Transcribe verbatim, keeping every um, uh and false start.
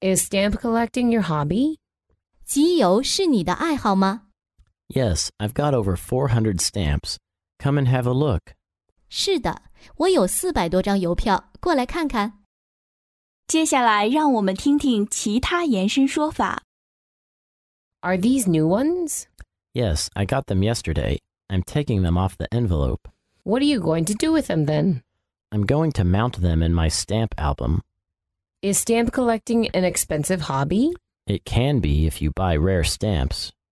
Is stamp collecting your hobby? 集邮是你的爱好吗？ Yes, I've got over four hundred stamps. Come and have a look. 是的，我有四百多张邮票，过来看看。 接下来让我们听听其他延伸说法。 Are these new ones? Yes, I got them yesterday. I'm taking them off the envelope. What are you going to do with them then? I'm going to mount them in my stamp album. Is stamp collecting an expensive hobby? It can be if you buy rare stamps.